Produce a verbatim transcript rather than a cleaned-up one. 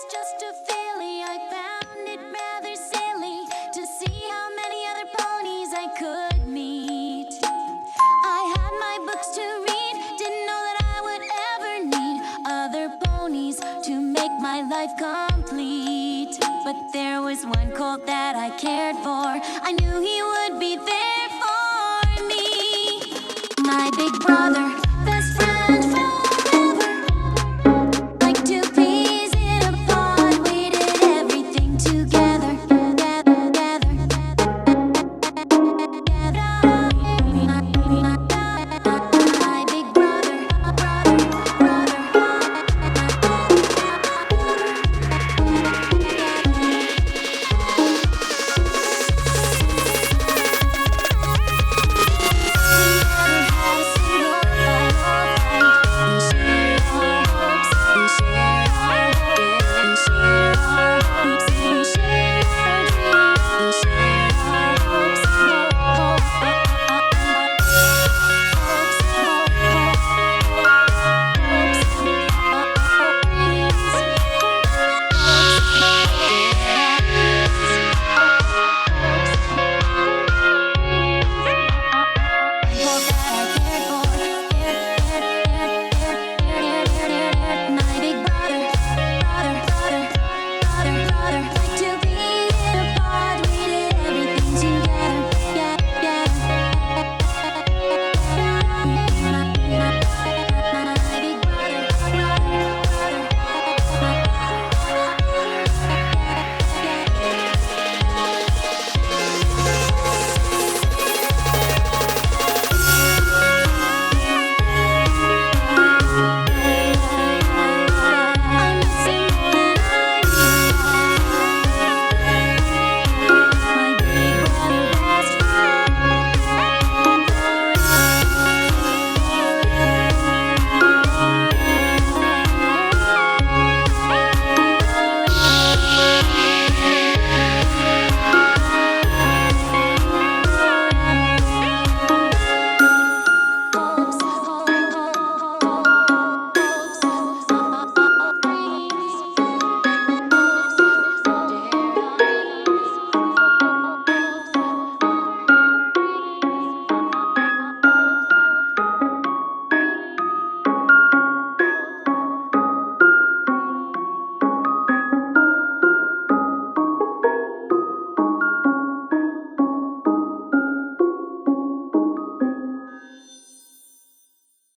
was just a filly. I found it rather silly to see how many other ponies I could meet. I had my books to read, didn't know that I would ever need other ponies to make my life complete. But there was one colt that I cared for. I knew he would be there for me. My big brother